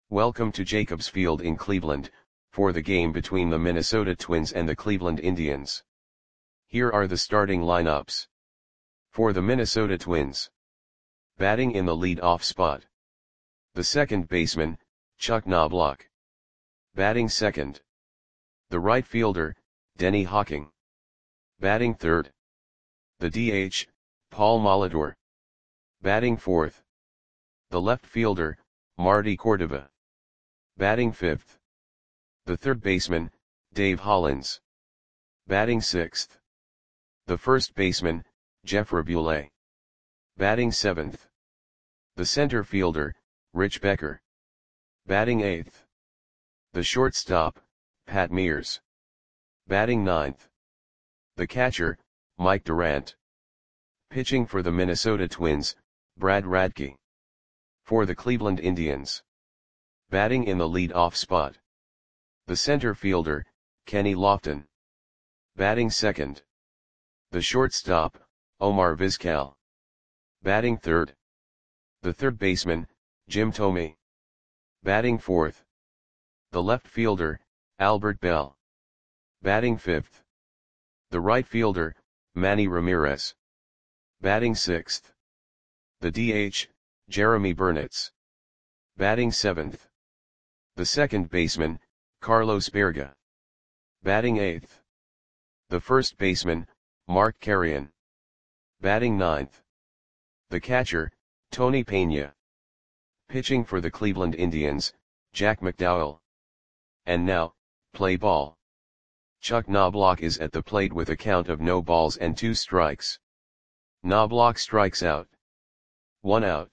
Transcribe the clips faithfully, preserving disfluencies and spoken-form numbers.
Welcome to Jacobs Field in Cleveland, for the game between the Minnesota Twins and the Cleveland Indians. Here are the starting lineups. For the Minnesota Twins. Batting in the lead-off spot. The second baseman, Chuck Knobloch. Batting second. The right fielder, Denny Hawking. Batting third. The D H, Paul Molitor. Batting fourth. The left fielder, Marty Cordova. Batting fifth. The third baseman, Dave Hollins. Batting sixth. The first baseman, Jeff Raboulet. Batting seventh. The center fielder, Rich Becker. Batting eighth. The shortstop, Pat Mears. Batting ninth. The catcher, Mike Durant. Pitching for the Minnesota Twins, Brad Radke. For the Cleveland Indians. Batting in the lead-off spot. The center fielder, Kenny Lofton. Batting second. The shortstop, Omar Vizquel. Batting third. The third baseman, Jim Thome. Batting fourth. The left fielder, Albert Belle. Batting fifth. The right fielder, Manny Ramirez. Batting sixth. The D H, Jeremy Burnitz. Batting seventh. The second baseman, Carlos Berga. Batting eighth. The first baseman, Mark Carrion. Batting ninth. The catcher, Tony Pena. Pitching for the Cleveland Indians, Jack McDowell. And now, play ball. Chuck Knobloch is at the plate with a count of no balls and two strikes. Knobloch strikes out. One out.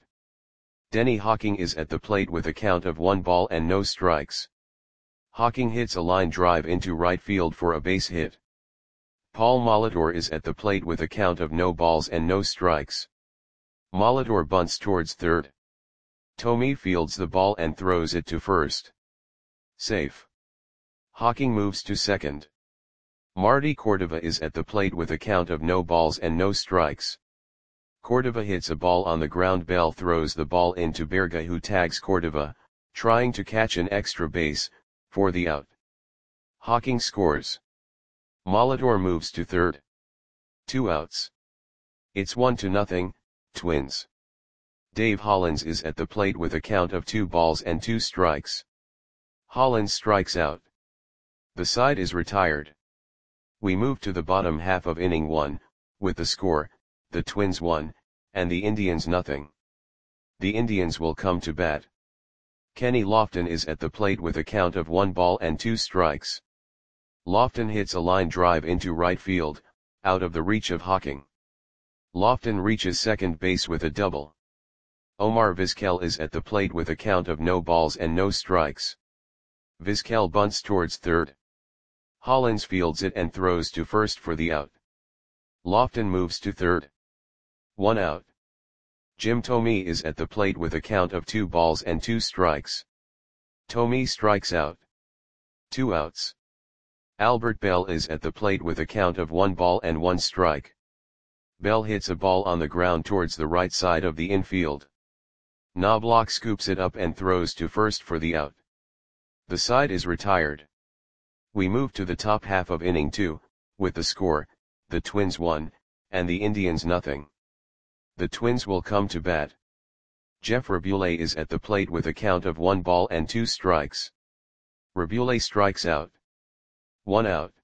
Denny Hawking is at the plate with a count of one ball and no strikes. Hawking hits a line drive into right field for a base hit. Paul Molitor is at the plate with a count of no balls and no strikes. Molitor bunts towards third. Thome fields the ball and throws it to first. Safe. Hawking moves to second. Marty Cordova is at the plate with a count of no balls and no strikes. Cordova hits a ball on the ground. Bell throws the ball into Berga, who tags Cordova, trying to catch an extra base, for the out. Hawking scores. Molitor moves to third. Two outs. It's one to nothing, Twins. Dave Hollins is at the plate with a count of two balls and two strikes. Hollins strikes out. The side is retired. We move to the bottom half of inning one, with the score, the Twins one, and the Indians nothing. The Indians will come to bat. Kenny Lofton is at the plate with a count of one ball and two strikes. Lofton hits a line drive into right field, out of the reach of Hawking. Lofton reaches second base with a double. Omar Vizquel is at the plate with a count of no balls and no strikes. Vizquel bunts towards third. Hollins fields it and throws to first for the out. Lofton moves to third. One out. Jim Thome is at the plate with a count of two balls and two strikes. Thome strikes out. Two outs. Albert Belle is at the plate with a count of one ball and one strike. Belle hits a ball on the ground towards the right side of the infield. Knobloch scoops it up and throws to first for the out. The side is retired. We move to the top half of inning two, with the score, the Twins one, and the Indians nothing. The Twins will come to bat. Jeff Raboulet is at the plate with a count of one ball and two strikes. Raboulet strikes out. One out.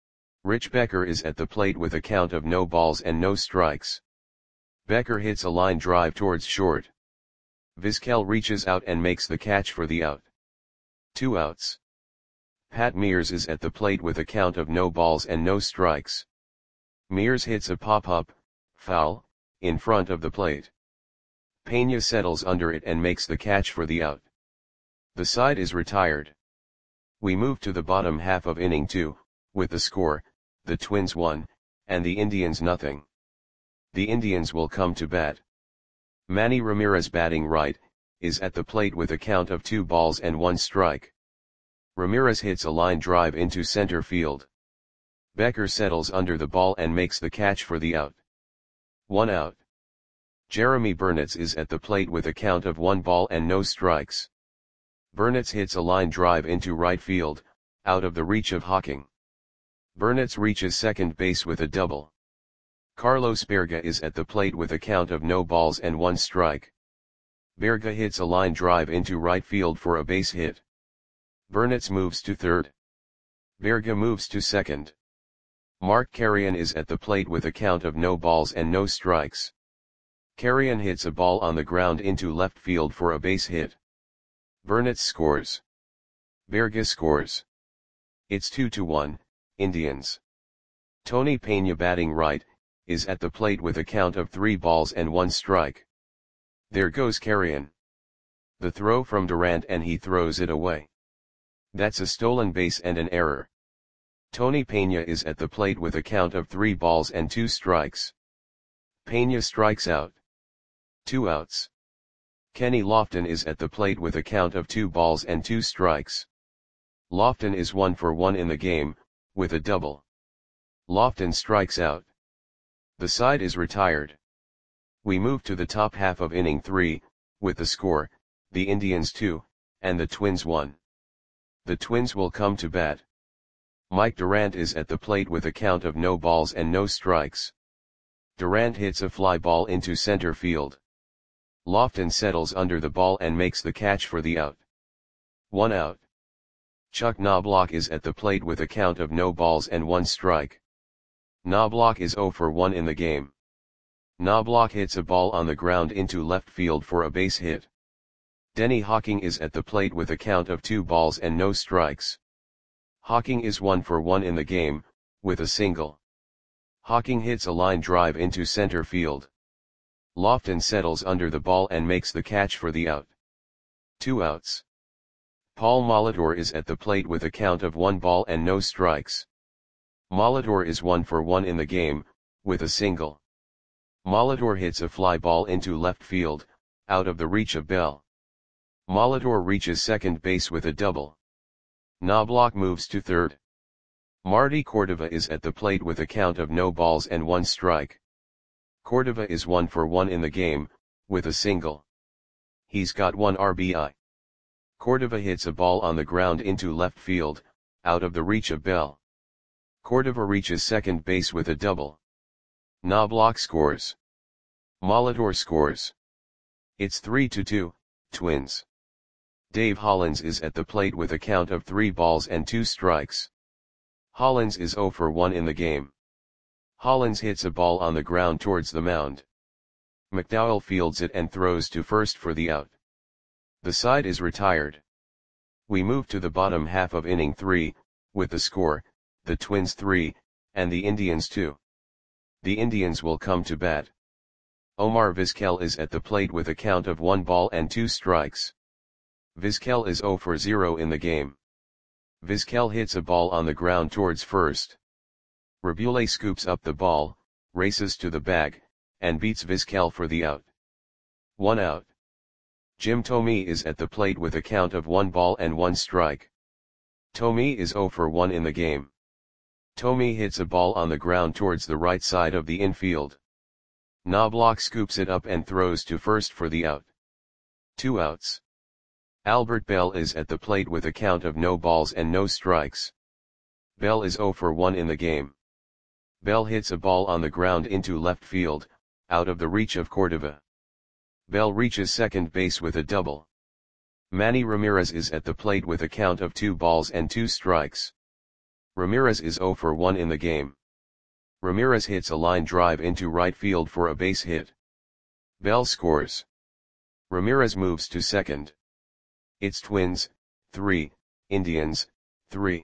Rich Becker is at the plate with a count of no balls and no strikes. Becker hits a line drive towards short. Vizquel reaches out and makes the catch for the out. Two outs. Pat Mears is at the plate with a count of no balls and no strikes. Mears hits a pop-up, foul, in front of the plate. Pena settles under it and makes the catch for the out. The side is retired. We move to the bottom half of inning two, with the score, the Twins one, and the Indians nothing. The Indians will come to bat. Manny Ramirez, batting right, is at the plate with a count of two balls and one strike. Ramirez hits a line drive into center field. Becker settles under the ball and makes the catch for the out. One out. Jeremy Burnitz is at the plate with a count of one ball and no strikes. Burnitz hits a line drive into right field, out of the reach of Hocking. Burnitz reaches second base with a double. Carlos Berga is at the plate with a count of no balls and one strike. Berga hits a line drive into right field for a base hit. Burnitz moves to third. Berga moves to second. Mark Carrion is at the plate with a count of no balls and no strikes. Carrion hits a ball on the ground into left field for a base hit. Burnitz scores. Berga scores. It's two to one, Indians. Tony Peña, batting right, is at the plate with a count of three balls and one strike. There goes Carrion. The throw from Durant and he throws it away. That's a stolen base and an error. Tony Peña is at the plate with a count of three balls and two strikes. Peña strikes out. Two outs. Kenny Lofton is at the plate with a count of two balls and two strikes. Lofton is one for one in the game, with a double. Lofton strikes out. The side is retired. We move to the top half of inning three, with the score, the Indians two, and the Twins one. The Twins will come to bat. Mike Durant is at the plate with a count of no balls and no strikes. Durant hits a fly ball into center field. Lofton settles under the ball and makes the catch for the out. One out. Chuck Knobloch is at the plate with a count of no balls and one strike. Knobloch is zero for one in the game. Knobloch hits a ball on the ground into left field for a base hit. Denny Hocking is at the plate with a count of two balls and no strikes. Hocking is one for one in the game, with a single. Hocking hits a line drive into center field. Lofton settles under the ball and makes the catch for the out. Two outs. Paul Molitor is at the plate with a count of one ball and no strikes. Molitor is one for one in the game, with a single. Molitor hits a fly ball into left field, out of the reach of Bell. Molitor reaches second base with a double. Knobloch moves to third. Marty Cordova is at the plate with a count of no balls and one strike. Cordova is one for one in the game, with a single. He's got one R B I. Cordova hits a ball on the ground into left field, out of the reach of Bell. Cordova reaches second base with a double. Knobloch scores. Molitor scores. It's three to two, Twins. Dave Hollins is at the plate with a count of three balls and two strikes. Hollins is zero for one in the game. Hollins hits a ball on the ground towards the mound. McDowell fields it and throws to first for the out. The side is retired. We move to the bottom half of inning three, with the score, the Twins three, and the Indians two. The Indians will come to bat. Omar Vizquel is at the plate with a count of one ball and two strikes. Vizquel is zero for zero in the game. Vizquel hits a ball on the ground towards first. Rabule scoops up the ball, races to the bag, and beats Vizquel for the out. One out. Jim Thome is at the plate with a count of one ball and one strike. Thome is zero for one in the game. Thome hits a ball on the ground towards the right side of the infield. Knobloch scoops it up and throws to first for the out. Two outs. Albert Bell is at the plate with a count of no balls and no strikes. Bell is zero for one in the game. Bell hits a ball on the ground into left field, out of the reach of Cordova. Bell reaches second base with a double. Manny Ramirez is at the plate with a count of two balls and two strikes. Ramirez is zero for one in the game. Ramirez hits a line drive into right field for a base hit. Bell scores. Ramirez moves to second. It's Twins, three, Indians, three.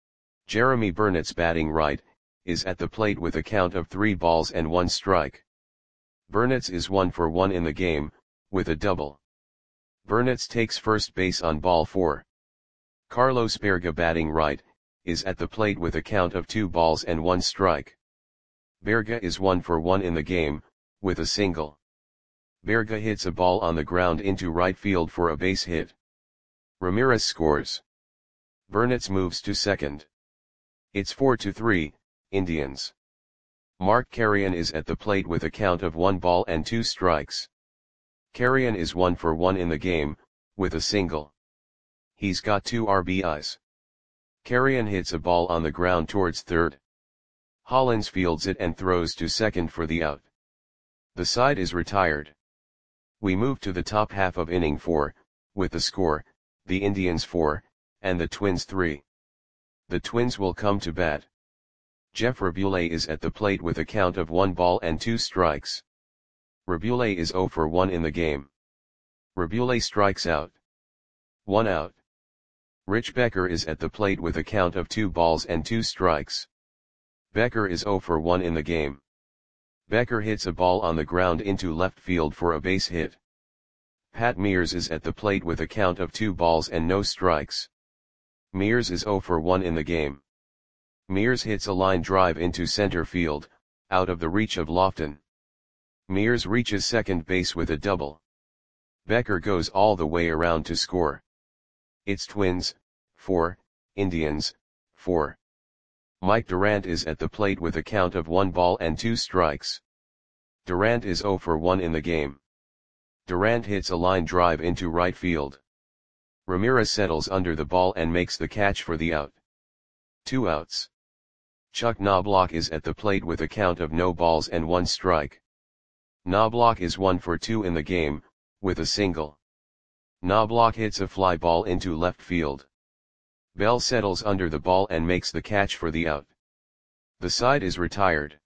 Jeremy Burnitz, batting right, is at the plate with a count of three balls and one strike. Burnitz is one for one in the game, with a double. Burnitz takes first base on ball four. Carlos Berga, batting right, is at the plate with a count of two balls and one strike. Berga is one for one in the game, with a single. Berga hits a ball on the ground into right field for a base hit. Ramirez scores. Burnitz moves to second. It's four to three, Indians. Mark Carrion is at the plate with a count of one ball and two strikes. Carrion is one for one in the game, with a single. He's got two R B Is. Carrion hits a ball on the ground towards third. Hollins fields it and throws to second for the out. The side is retired. We move to the top half of inning four, with the score, the Indians four, and the Twins three. The Twins will come to bat. Jeff Rabule is at the plate with a count of one ball and two strikes. Rabule is zero for one in the game. Rabule strikes out. One out. Rich Becker is at the plate with a count of two balls and two strikes. Becker is zero for one in the game. Becker hits a ball on the ground into left field for a base hit. Pat Mears is at the plate with a count of two balls and no strikes. Mears is zero for one in the game. Mears hits a line drive into center field, out of the reach of Lofton. Mears reaches second base with a double. Becker goes all the way around to score. It's Twins, four, Indians, four. Mike Durant is at the plate with a count of one ball and two strikes. Durant is zero for one in the game. Durant hits a line drive into right field. Ramirez settles under the ball and makes the catch for the out. Two outs. Chuck Knobloch is at the plate with a count of no balls and one strike. Knobloch is one for two in the game, with a single. Knobloch hits a fly ball into left field. Bell settles under the ball and makes the catch for the out. The side is retired.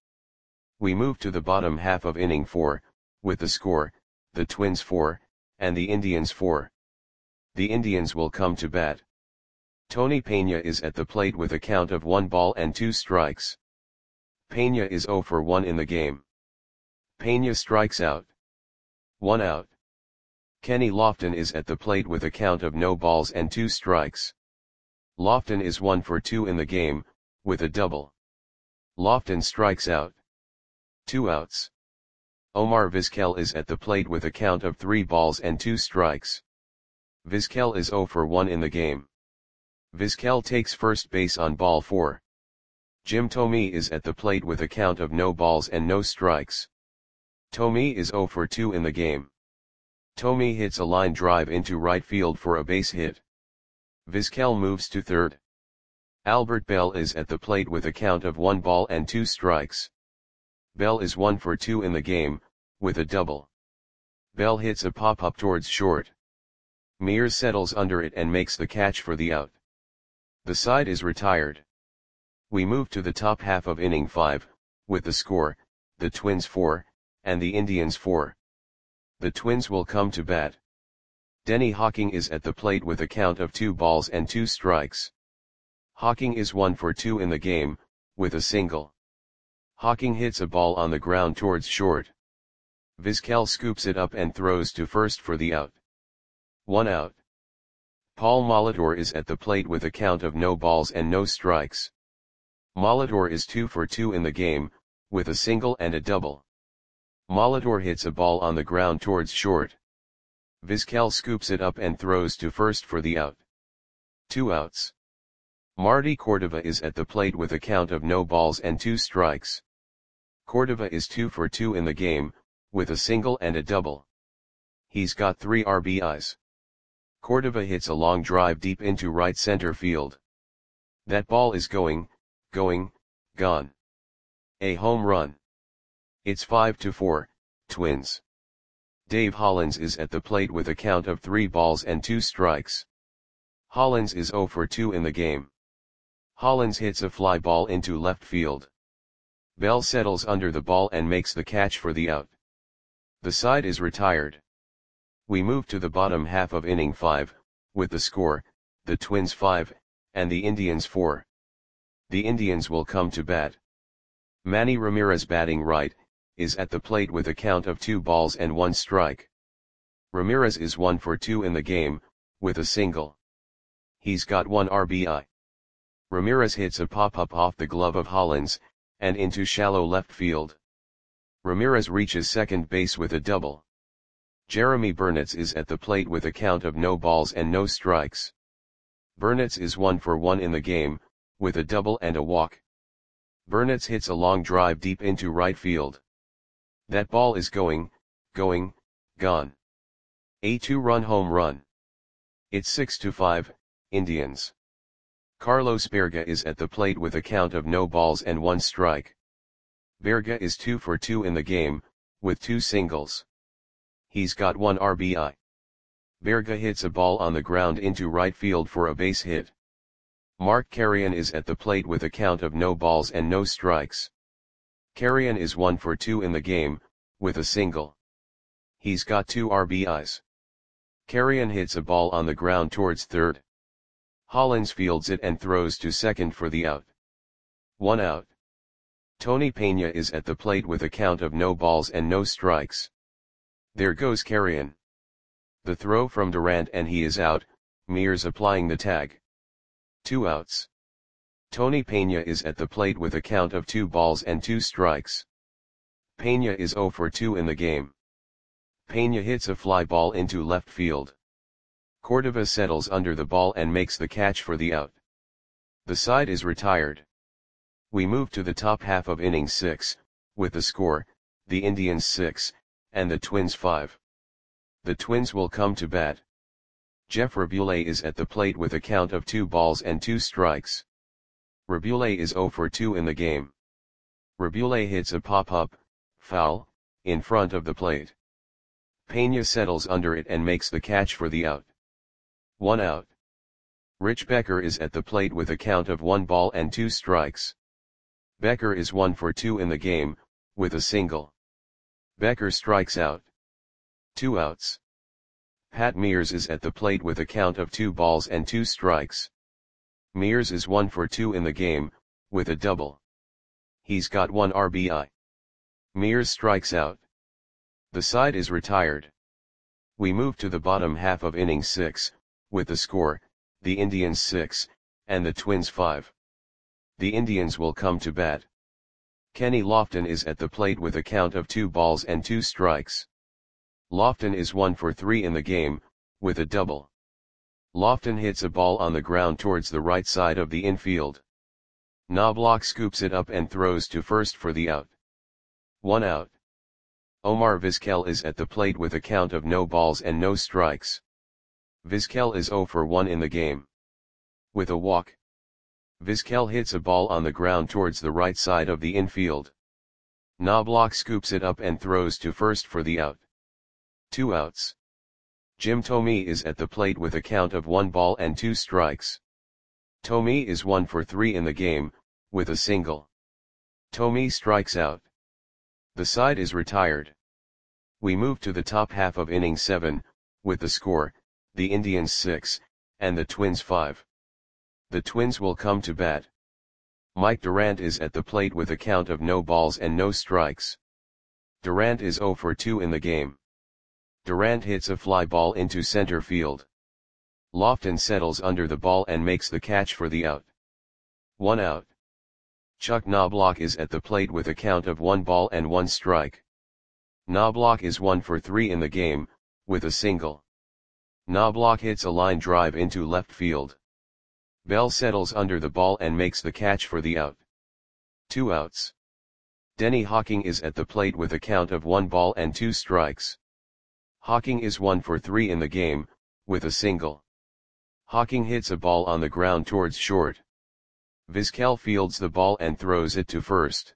We move to the bottom half of inning four, with the score, the Twins four, and the Indians four. The Indians will come to bat. Tony Peña is at the plate with a count of one ball and two strikes. Peña is zero for one in the game. Peña strikes out. One out. Kenny Lofton is at the plate with a count of no balls and two strikes. Lofton is one for two in the game, with a double. Lofton strikes out. Two outs. Omar Vizquel is at the plate with a count of three balls and two strikes. Vizquel is zero for one in the game. Vizquel takes first base on ball four. Jim Thome is at the plate with a count of no balls and no strikes. Thome is zero for two in the game. Thome hits a line drive into right field for a base hit. Vizquel moves to third. Albert Bell is at the plate with a count of one ball and two strikes. Bell is one for two in the game, with a double. Bell hits a pop-up towards short. Mears settles under it and makes the catch for the out. The side is retired. We move to the top half of inning five, with the score, the Twins four, and the Indians four. The Twins will come to bat. Denny Hawking is at the plate with a count of two balls and two strikes. Hawking is one for two in the game, with a single. Hawking hits a ball on the ground towards short. Vizquel scoops it up and throws to first for the out. One out. Paul Molitor is at the plate with a count of no balls and no strikes. Molitor is two for two in the game, with a single and a double. Molitor hits a ball on the ground towards short. Vizquel scoops it up and throws to first for the out. Two outs. Marty Cordova is at the plate with a count of no balls and two strikes. Cordova is two for two in the game, with a single and a double. He's got three R B Is. Cordova hits a long drive deep into right center field. That ball is going, going, gone. A home run. It's five to four, Twins. Dave Hollins is at the plate with a count of three balls and two strikes. Hollins is zero for two in the game. Hollins hits a fly ball into left field. Bell settles under the ball and makes the catch for the out. The side is retired. We move to the bottom half of inning five, with the score, the Twins five, and the Indians four. The Indians will come to bat. Manny Ramirez, batting right, is at the plate with a count of two balls and one strike. Ramirez is one for two in the game, with a single. He's got one R B I. Ramirez hits a pop-up off the glove of Hollins, and into shallow left field. Ramirez reaches second base with a double. Jeremy Burnitz is at the plate with a count of no balls and no strikes. Burnitz is one for one in the game, with a double and a walk. Burnitz hits a long drive deep into right field. That ball is going, going, gone. A two-run home run. It's six to five, Indians. Carlos Berga is at the plate with a count of no balls and one strike. Berga is two for two in the game, with two singles. He's got one R B I. Berga hits a ball on the ground into right field for a base hit. Mark Carrion is at the plate with a count of no balls and no strikes. Carrion is one for two in the game, with a single. He's got two R B Is. Carrion hits a ball on the ground towards third. Hollins fields it and throws to second for the out. One out. Tony Peña is at the plate with a count of no balls and no strikes. There goes Carrion. The throw from Durant and he is out, Mears applying the tag. Two outs. Tony Peña is at the plate with a count of two balls and two strikes. Peña is zero for two in the game. Peña hits a fly ball into left field. Cordova settles under the ball and makes the catch for the out. The side is retired. We move to the top half of inning six, with the score, the Indians six, and the Twins five. The Twins will come to bat. Jeff Rabule is at the plate with a count of two balls and two strikes. Rabule is zero for two in the game. Rabule hits a pop-up, foul, in front of the plate. Peña settles under it and makes the catch for the out. One out. Rich Becker is at the plate with a count of one ball and two strikes. Becker is one for two in the game, with a single. Becker strikes out. Two outs. Pat Mears is at the plate with a count of two balls and two strikes. Mears is one for two in the game, with a double. He's got one R B I. Mears strikes out. The side is retired. We move to the bottom half of inning six, with the score, the Indians six, and the Twins five. The Indians will come to bat. Kenny Lofton is at the plate with a count of two balls and two strikes. Lofton is one for three in the game, with a double. Lofton hits a ball on the ground towards the right side of the infield. Knobloch scoops it up and throws to first for the out. One out. Omar Vizquel is at the plate with a count of no balls and no strikes. Vizquel is zero for one in the game. With a walk. Vizquel hits a ball on the ground towards the right side of the infield. Knobloch scoops it up and throws to first for the out. Two outs. Jim Thome is at the plate with a count of one ball and two strikes. Thome is one for three in the game, with a single. Thome strikes out. The side is retired. We move to the top half of inning seven, with the score, the Indians six, and the Twins five. The Twins will come to bat. Mike Durant is at the plate with a count of no balls and no strikes. Durant is zero for two in the game. Durant hits a fly ball into center field. Lofton settles under the ball and makes the catch for the out. One out. Chuck Knobloch is at the plate with a count of one ball and one strike. Knobloch is one for three in the game, with a single. Knobloch hits a line drive into left field. Bell settles under the ball and makes the catch for the out. Two outs. Denny Hawking is at the plate with a count of one ball and two strikes. Hawking is one for three in the game, with a single. Hawking hits a ball on the ground towards short. Vizquel fields the ball and throws it to first.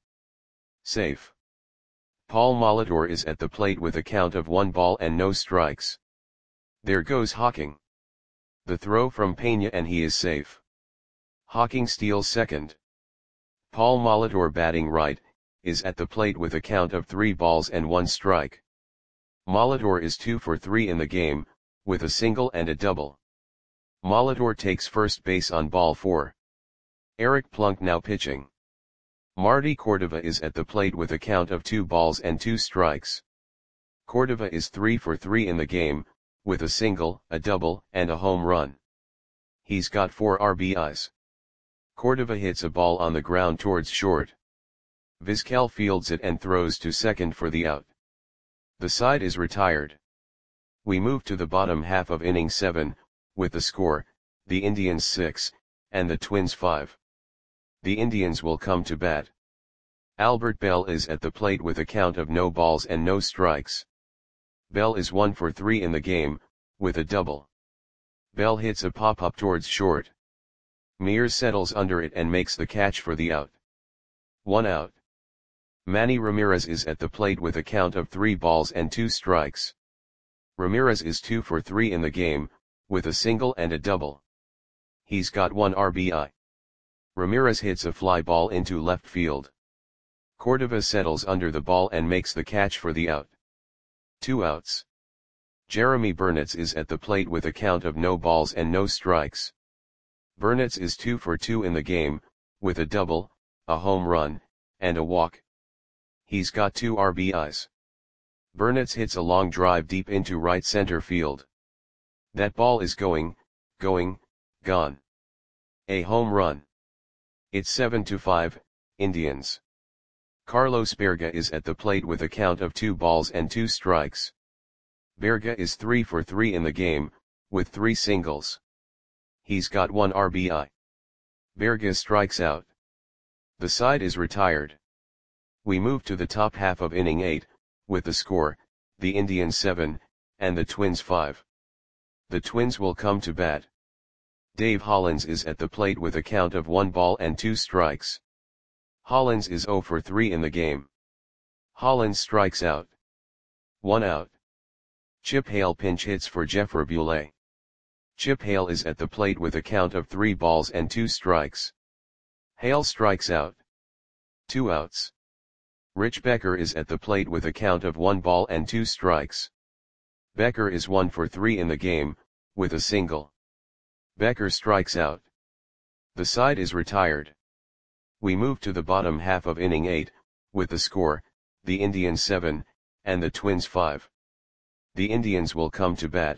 Safe. Paul Molitor is at the plate with a count of one ball and no strikes. There goes Hawking. The throw from Peña and he is safe. Hawking steals second. Paul Molitor batting right, is at the plate with a count of three balls and one strike. Molitor is two for three in the game, with a single and a double. Molitor takes first base on ball four. Eric Plunk now pitching. Marty Cordova is at the plate with a count of two balls and two strikes. Cordova is three for three in the game, with a single, a double, and a home run. He's got four R B Is. Cordova hits a ball on the ground towards short. Vizquel fields it and throws to second for the out. The side is retired. We move to the bottom half of inning seven, with the score, the Indians six, and the Twins five. The Indians will come to bat. Albert Bell is at the plate with a count of no balls and no strikes. Bell is one for three in the game, with a double. Bell hits a pop-up towards short. Mears settles under it and makes the catch for the out. One out. Manny Ramirez is at the plate with a count of three balls and two strikes. Ramirez is two for three in the game, with a single and a double. He's got one R B I. Ramirez hits a fly ball into left field. Cordova settles under the ball and makes the catch for the out. Two outs. Jeremy Burnitz is at the plate with a count of no balls and no strikes. Burnitz is two for two in the game, with a double, a home run, and a walk. He's got two R B Is. Burnitz hits a long drive deep into right center field. That ball is going, going, gone. A home run. It's seven to five, Indians. Carlos Berga is at the plate with a count of two balls and two strikes. Berga is three for three in the game, with three singles. He's got one R B I. Berga strikes out. The side is retired. We move to the top half of inning eight, with the score, the Indians seven, and the Twins five. The Twins will come to bat. Dave Hollins is at the plate with a count of one ball and two strikes. Hollins is zero for three in the game. Hollins strikes out. One out. Chip Hale pinch hits for Jeff Rabule. Chip Hale is at the plate with a count of three balls and two strikes. Hale strikes out. Two outs. Rich Becker is at the plate with a count of one ball and two strikes. Becker is one for three in the game, with a single. Becker strikes out. The side is retired. We move to the bottom half of inning eight, with the score, the Indians seven, and the Twins five. The Indians will come to bat.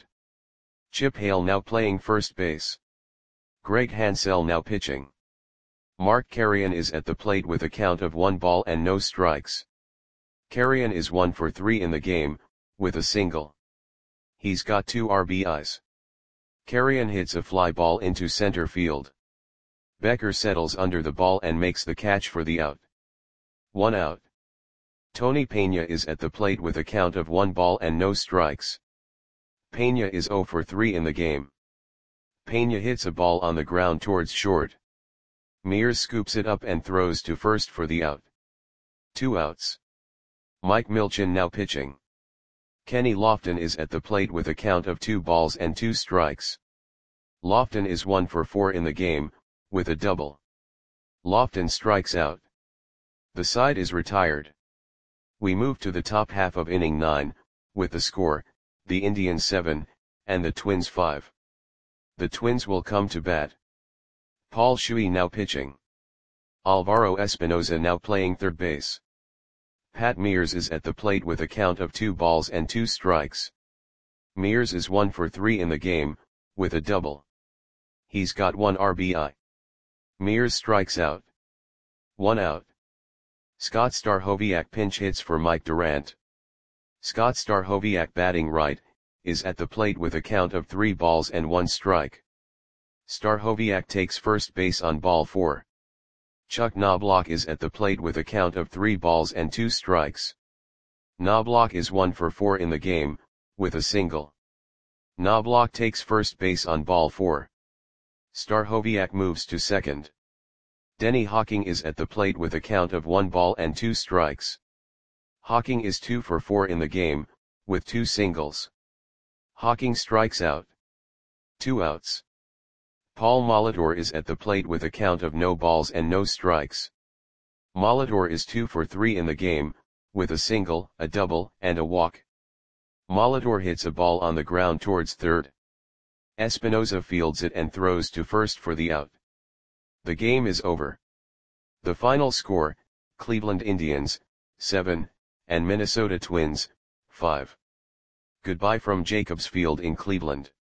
Chip Hale now playing first base. Greg Hansell now pitching. Mark Carrion is at the plate with a count of one ball and no strikes. Carrion is one for three in the game, with a single. He's got two R B Is. Carrion hits a fly ball into center field. Becker settles under the ball and makes the catch for the out. One out. Tony Peña is at the plate with a count of one ball and no strikes. Peña is zero for three in the game. Peña hits a ball on the ground towards short. Mears scoops it up and throws to first for the out. Two outs. Mike Milchin now pitching. Kenny Lofton is at the plate with a count of two balls and two strikes. Lofton is one for four in the game, with a double. Lofton strikes out. The side is retired. We move to the top half of inning nine, with the score, the Indians seven, and the Twins five. The Twins will come to bat. Paul Shuey now pitching. Alvaro Espinoza now playing third base. Pat Mears is at the plate with a count of two balls and two strikes. Mears is one for three in the game, with a double. He's got one R B I. Mears strikes out. One out. Scott Stahoviak pinch hits for Mike Durant. Scott Stahoviak batting right, is at the plate with a count of three balls and one strike. Stahoviak takes first base on ball four. Chuck Knobloch is at the plate with a count of three balls and two strikes. Knobloch is one for four in the game, with a single. Knobloch takes first base on ball four. Stahoviak moves to second. Denny Hawking is at the plate with a count of one ball and two strikes. Hawking is two for four in the game, with two singles. Hawking strikes out. Two outs. Paul Molitor is at the plate with a count of no balls and no strikes. Molitor is two for three in the game, with a single, a double, and a walk. Molitor hits a ball on the ground towards third. Espinoza fields it and throws to first for the out. The game is over. The final score, Cleveland Indians, seven, and Minnesota Twins, five. Goodbye from Jacobs Field in Cleveland.